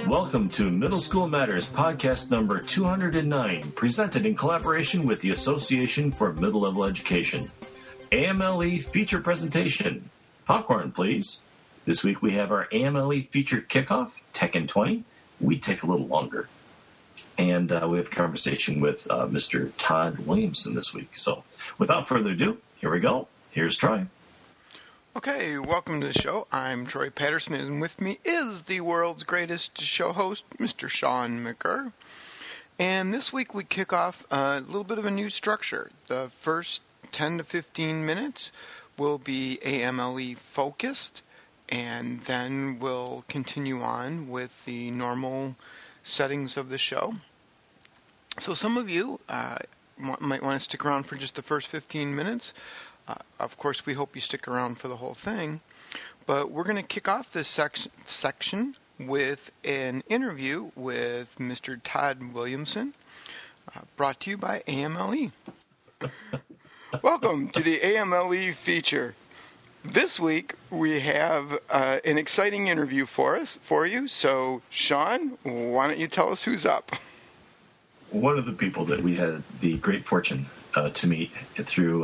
welcome to Middle School Matters podcast number 209, presented in collaboration with the Association for Middle Level Education. AMLE feature presentation. Popcorn, please. This week we have our AMLE feature kickoff, Tekken 20. We take a little longer. And we have a conversation with Mr. Todd Williamson this week. So without further ado, here we go. Here's Troy. Okay, welcome to the show. I'm Troy Patterson, and with me is the world's greatest show host, Mr. Sean McGurr. And this week we kick off a little bit of a new structure. The first 10 to 15 minutes will be AMLE focused, and then we'll continue on with the normal settings of the show. So some of you might want to stick around for just the first 15 minutes. Of course, we hope you stick around for the whole thing. But we're going to kick off this section with an interview with Mr. Todd Williamson, brought to you by AMLE. Welcome to the AMLE feature. This week, we have an exciting interview for you. So, Sean, why don't you tell us who's up? One of the people that we had the great fortune to meet through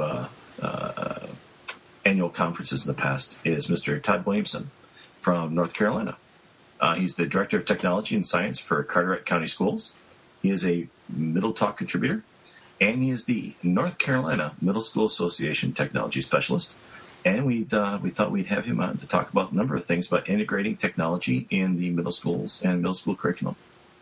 annual conferences in the past is Mr. Todd Williamson from North Carolina. He's the Director of Technology and Science for Carteret County Schools. He is a Middle Talk contributor, and he is the North Carolina Middle School Association Technology Specialist. And we thought we'd have him on to talk about a number of things about integrating technology in the middle schools and middle school curriculum.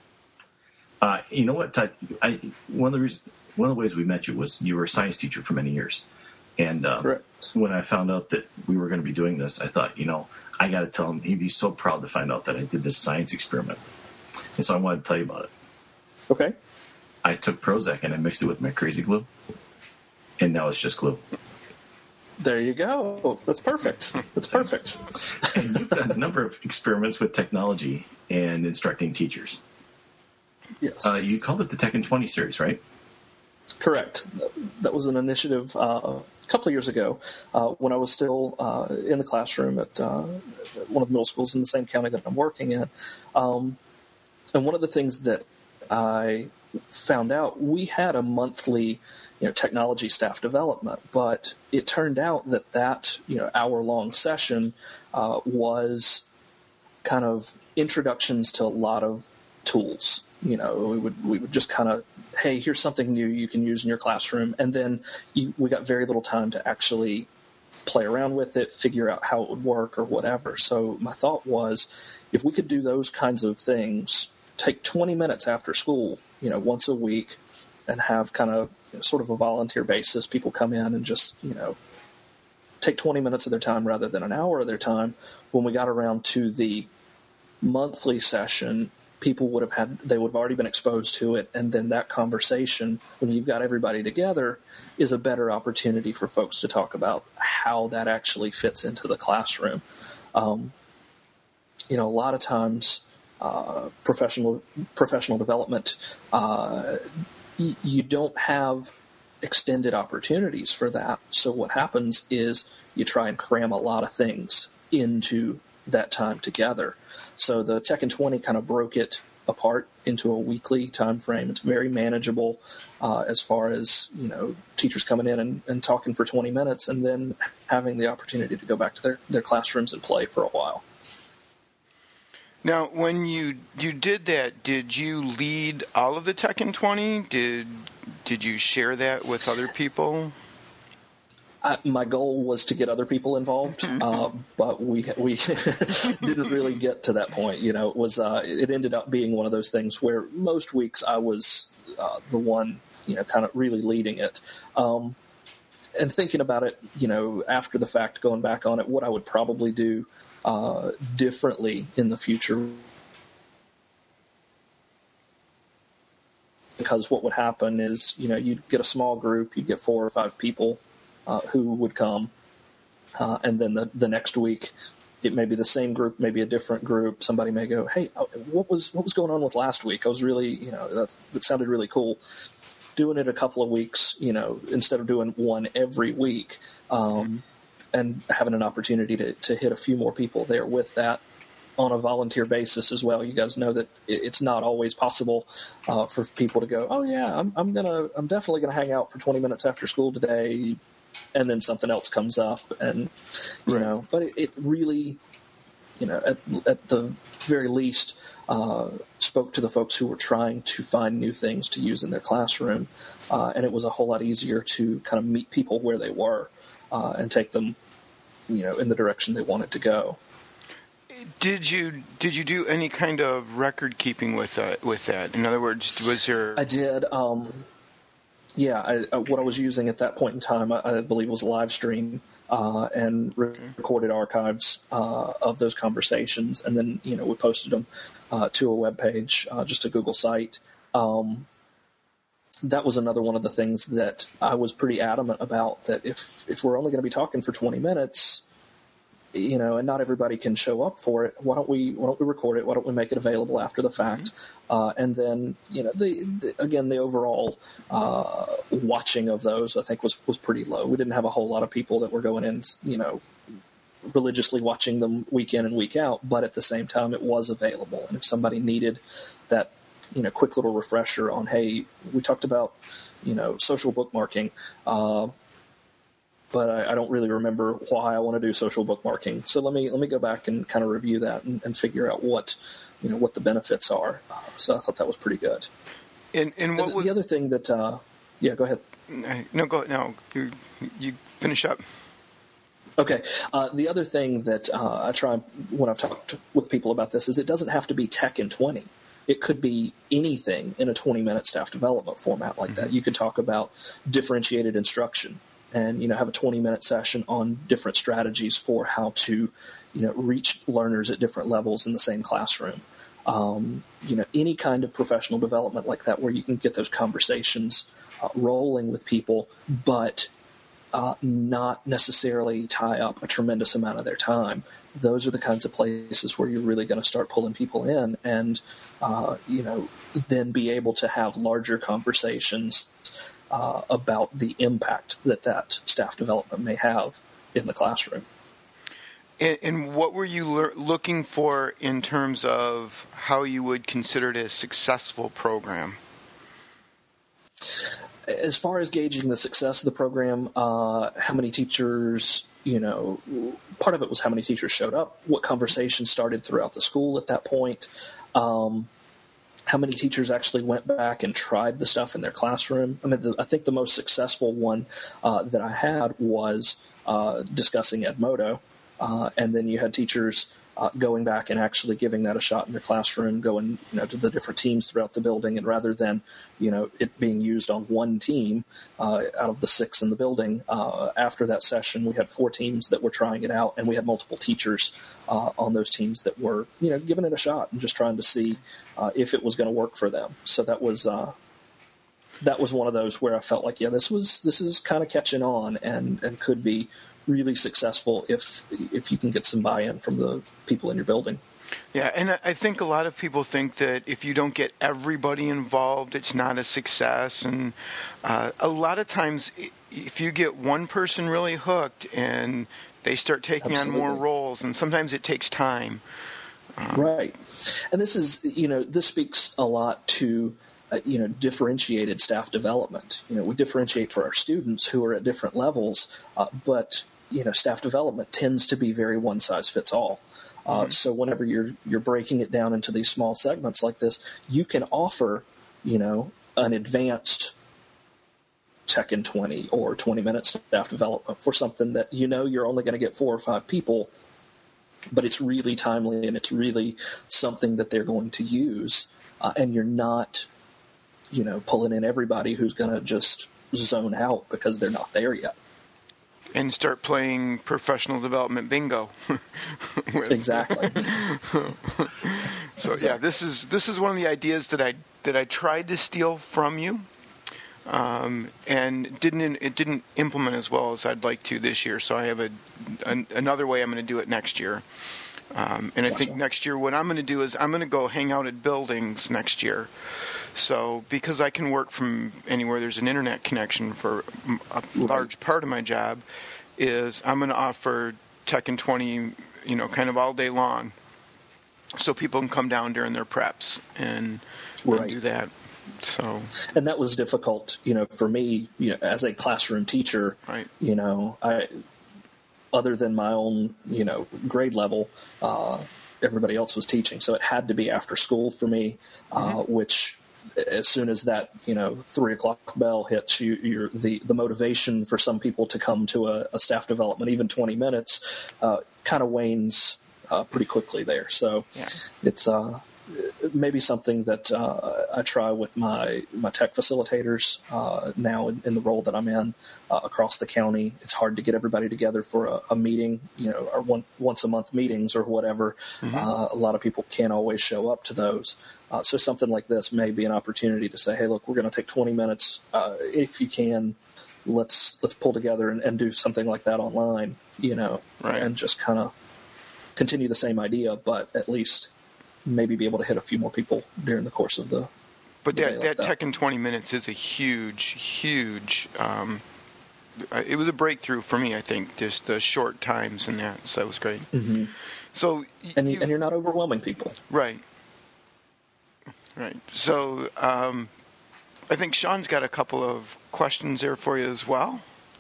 You know what, Todd? One of the ways we met you was you were a science teacher for many years. And when I found out that we were going to be doing this, I thought, I got to tell him. He'd be so proud to find out that I did this science experiment. And so I wanted to tell you about it. Okay. I took Prozac and I mixed it with my crazy glue. And now it's just glue. There you go. That's perfect. That's perfect. And you've done a number of experiments with technology and instructing teachers. Yes. You called it the Tekken 20 series, right? Correct. That was an initiative a couple of years ago when I was still in the classroom at one of the middle schools in the same county that I'm working in. And one of the things that I found out, we had a monthly technology staff development, but it turned out that hour-long session was kind of introductions to a lot of tools. We would just kind of, hey, here's something new you can use in your classroom, and then we got very little time to actually play around with it, figure out how it would work or whatever. So my thought was, if we could do those kinds of things, take 20 minutes after school, once a week, and have kind of sort of a volunteer basis, people come in and just, take 20 minutes of their time rather than an hour of their time. When we got around to the monthly session, people would have already been exposed to it, and then that conversation, when you've got everybody together, is a better opportunity for folks to talk about how that actually fits into the classroom. A lot of times, professional development, you don't have extended opportunities for that. So what happens is you try and cram a lot of things into that time together. So the Tekken 20 kind of broke it apart into a weekly time frame. It's very manageable as far as, teachers coming in and talking for 20 minutes and then having the opportunity to go back to their classrooms and play for a while. Now, when you did that, did you lead all of the Tekken 20? Did you share that with other people? My goal was to get other people involved, but we didn't really get to that point. It ended up being one of those things where most weeks I was the one, kind of really leading it. And thinking about it, after the fact, going back on it, what I would probably do differently in the future. Because what would happen is, you'd get a small group, you'd get 4 or 5 people who would come, and then the next week it may be the same group, maybe a different group. Somebody may go, "Hey, what was going on with last week? I was really, that sounded really cool." Doing it a couple of weeks, instead of doing one every week, and having an opportunity to hit a few more people there with that, on a volunteer basis as well. You guys know that it's not always possible for people to go, oh yeah, I'm definitely gonna hang out for 20 minutes after school today, and then something else comes up, and you know. But it really, you know, at the very least, spoke to the folks who were trying to find new things to use in their classroom, and it was a whole lot easier to kind of meet people where they were and take them, you know, in the direction they wanted to go. Did you do any kind of record keeping with that? In other words, was there? I did. What I was using at that point in time, I believe, was Livestream, and recorded archives of those conversations, and then, you know, we posted them to a web page, just a Google site. That was another one of the things that I was pretty adamant about, that if we're only going to be talking for 20 minutes, you know, and not everybody can show up for it, why don't we record it? Why don't we make it available after the fact? And then, you know, the overall watching of those, I think, was pretty low. We didn't have a whole lot of people that were going in, you know, religiously watching them week in and week out, but at the same time, it was available. And if somebody needed that, you know, quick little refresher on, hey, we talked about, you know, social bookmarking, but I don't really remember why I want to do social bookmarking. So let me go back and kind of review that and figure out what the benefits are. So I thought that was pretty good. And what was the other thing that? Go ahead. No, go. No, you finish up. Okay. The other thing that I try when I've talked with people about this is it doesn't have to be tech in 20. It could be anything in a 20-minute staff development format like that. You could talk about differentiated instruction, and, you know, have a 20-minute session on different strategies for how to, you know, reach learners at different levels in the same classroom. You know, any kind of professional development like that, where you can get those conversations rolling with people, but not necessarily tie up a tremendous amount of their time. Those are the kinds of places where you're really going to start pulling people in, and you know, then be able to have larger conversations about the impact that staff development may have in the classroom. And what were you looking for in terms of how you would consider it a successful program? As far as gauging the success of the program, how many teachers, you know, part of it was how many teachers showed up, what conversations started throughout the school at that point, how many teachers actually went back and tried the stuff in their classroom. I mean, I think the most successful one that I had was discussing Edmodo, and then you had teachers going back and actually giving that a shot in their classroom, going, you know, to the different teams throughout the building, and rather than, you know, it being used on one team out of the 6 in the building, after that session, we had 4 teams that were trying it out, and we had multiple teachers on those teams that were, you know, giving it a shot and just trying to see if it was going to work for them. So that was one of those where I felt like, yeah, this is kind of catching on and could be really successful if you can get some buy-in from the people in your building. Yeah, and I think a lot of people think that if you don't get everybody involved, it's not a success. And a lot of times, if you get one person really hooked and they start taking on more roles, and sometimes it takes time. Right. And this is, you know, this speaks a lot to you know, differentiated staff development. You know, we differentiate for our students who are at different levels, but, you know, staff development tends to be very one size fits all. So whenever you're breaking it down into these small segments like this, you can offer, you know, an advanced tech in 20 or 20 minute staff development for something that, you know, you're only going to get 4 or 5 people, but it's really timely and it's really something that they're going to use, and you're not, you know, pulling in everybody who's going to just zone out because they're not there yet. And start playing professional development bingo. Exactly. So exactly. Yeah, this is one of the ideas that I tried to steal from you, and didn't implement as well as I'd like to this year. So I have another way I'm going to do it next year. And I think next year what I'm going to do is I'm going to go hang out at buildings next year. So because I can work from anywhere there's an internet connection for a large part of my job, is I'm going to offer Tech in 20, you know, kind of all day long. so people can come down during their preps and do that. So, and that was difficult, for me, as a classroom teacher. Right. I, other than my own, grade level, everybody else was teaching, so it had to be after school for me. Which, as soon as that 3:00 bell hits, the motivation for some people to come to a staff development, even 20 minutes, kind of wanes pretty quickly there. So it's maybe something that I try with my tech facilitators now in the role that I'm in across the county. It's hard to get everybody together for a meeting, or once a month meetings or whatever. A lot of people can't always show up to those. So something like this may be an opportunity to say, hey, look, we're going to take 20 minutes. If you can, let's pull together and do something like that online, and just kind of continue the same idea, but at least maybe be able to hit a few more people during the course of the. But that Tech in 20 Minutes is a huge. It was a breakthrough for me, I think, just the short times and that. So that was great. Mm-hmm. So and you're not overwhelming people. Right. So I think Sean's got a couple of questions there for you as well.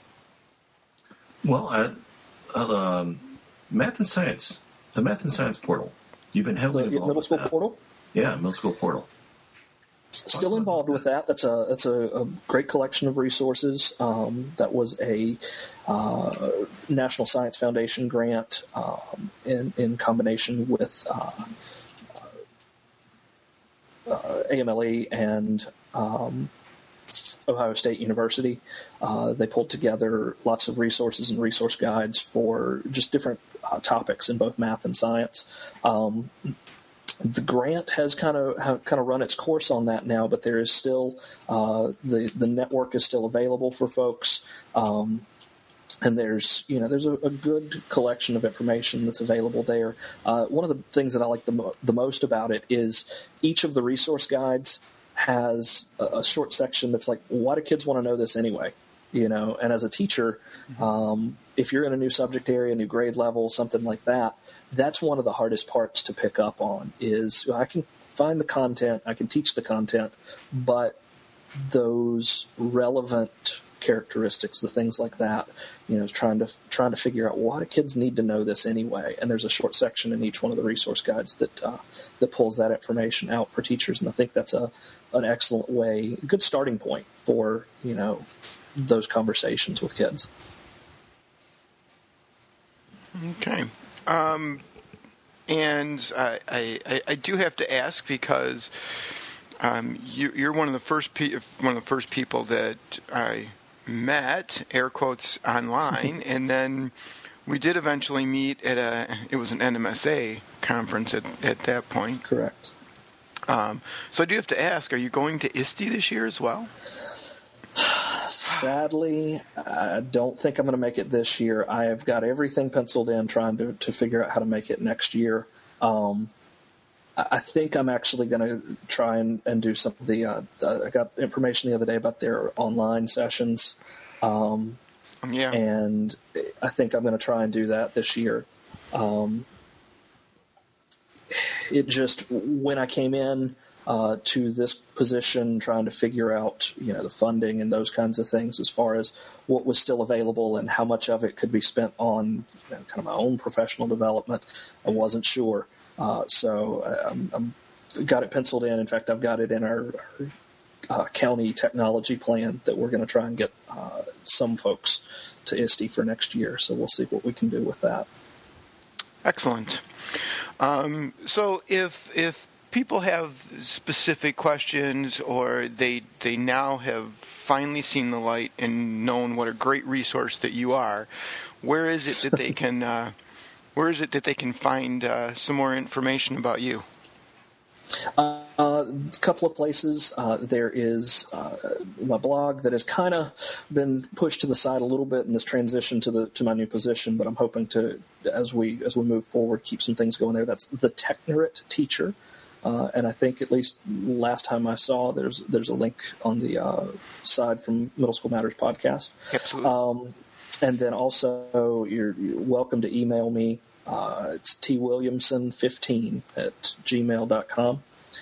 Well, math and science, the math and science portal. You've been heavily involved middle school with that. portal? Yeah, middle school portal. Still involved with that. That's a great collection of resources. That was a National Science Foundation grant in combination with AMLE and Ohio State University. They pulled together lots of resources and resource guides for just different topics in both math and science. The grant has kind of run its course on that now, but there is still the network is still available for folks. And there's a good collection of information that's available there. One of the things that I like the most about it is each of the resource guides has a short section that's like, why do kids want to know this anyway? And as a teacher, if you're in a new subject area, new grade level, something like that, that's one of the hardest parts to pick up on is I can find the content, I can teach the content, but those relevant characteristics, the things like that, is trying to figure out why do kids need to know this anyway. And there's a short section in each one of the resource guides that pulls that information out for teachers. And I think that's an excellent way, good starting point for, those conversations with kids. Okay. And I do have to ask because you're one of the first people that I met, air quotes, online, and then we did eventually meet at it was an NMSA conference at that point. Correct. So I do have to ask, are you going to ISTE this year as well? Sadly, I don't think I'm going to make it this year. I have got everything penciled in, trying to figure out how to make it next year. I think I'm actually going to try and do some of the I got information the other day about their online sessions. And I think I'm going to try and do that this year. It just, when I came in to this position, trying to figure out, the funding and those kinds of things as far as what was still available and how much of it could be spent on kind of my own professional development, I wasn't sure. So I'm got it penciled in. In fact, I've got it in our county technology plan that we're going to try and get some folks to ISTE for next year. So we'll see what we can do with that. Excellent. So if people have specific questions, or they now have finally seen the light and known what a great resource that you are, where is it that they can find some more information about you? A couple of places. There is my blog that has kind of been pushed to the side a little bit in this transition to my new position, but I'm hoping to, as we move forward, keep some things going there. That's the Technerate Teacher. And I think at least last time I saw, there's a link on the side from Middle School Matters podcast. Absolutely. And then also, you're welcome to email me. It's twilliamson15@gmail.com.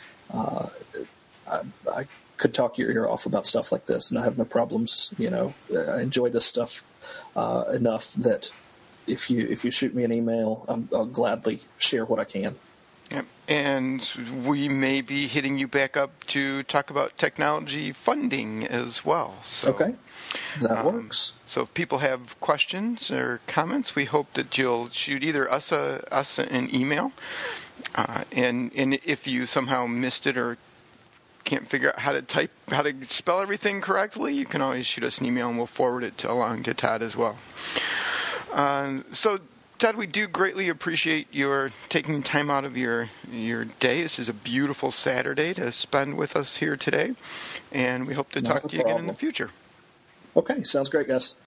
I could talk your ear off about stuff like this, and I have no problems. I enjoy this stuff enough that if you shoot me an email, I'll gladly share what I can. Yep. And we may be hitting you back up to talk about technology funding as well. So, okay, that works. So if people have questions or comments, we hope that you'll shoot either us an email, and if you somehow missed it or can't figure out how to spell everything correctly, you can always shoot us an email and we'll forward it along to Todd as well. So Todd, we do greatly appreciate your taking time out of your day. This is a beautiful Saturday to spend with us here today, and we hope to talk to you again in the future. Okay, sounds great, guys.